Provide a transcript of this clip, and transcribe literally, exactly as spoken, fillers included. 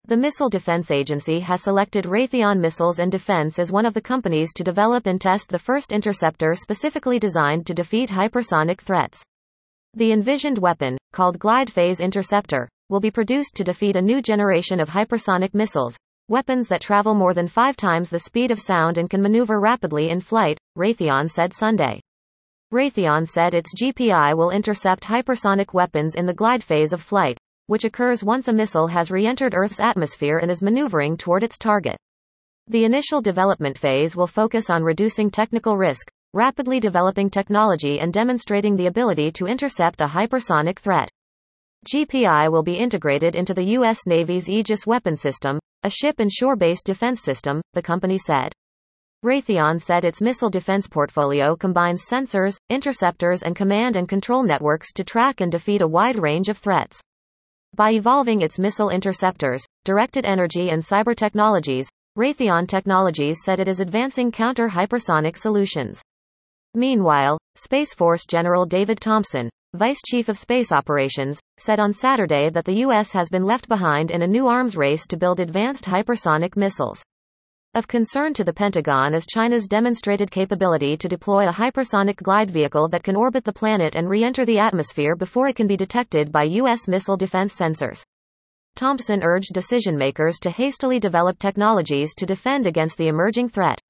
The Missile Defense Agency has selected Raytheon Missiles and Defense as one of the companies to develop and test the first interceptor specifically designed to defeat hypersonic threats. The envisioned weapon, called Glide Phase Interceptor, will be produced to defeat a new generation of hypersonic missiles, weapons that travel more than five times the speed of sound and can maneuver rapidly in flight, Raytheon said Sunday. Raytheon said its G P I will intercept hypersonic weapons in the glide phase of flight, which occurs once a missile has re-entered Earth's atmosphere and is maneuvering toward its target. The initial development phase will focus on reducing technical risk, rapidly developing technology and demonstrating the ability to intercept a hypersonic threat. G P I will be integrated into the U S Navy's Aegis weapon system, a ship and shore-based defense system, the company said. Raytheon said its missile defense portfolio combines sensors, interceptors and command and control networks to track and defeat a wide range of threats. By evolving its missile interceptors, directed energy and cyber technologies, Raytheon Technologies said it is advancing counter-hypersonic solutions. Meanwhile, Space Force General David Thompson, Vice Chief of Space Operations, said on Saturday that the U S has been left behind in a new arms race to build advanced hypersonic missiles. Of concern to the Pentagon is China's demonstrated capability to deploy a hypersonic glide vehicle that can orbit the planet and re-enter the atmosphere before it can be detected by U S missile defense sensors. Thompson urged decision-makers to hastily develop technologies to defend against the emerging threat.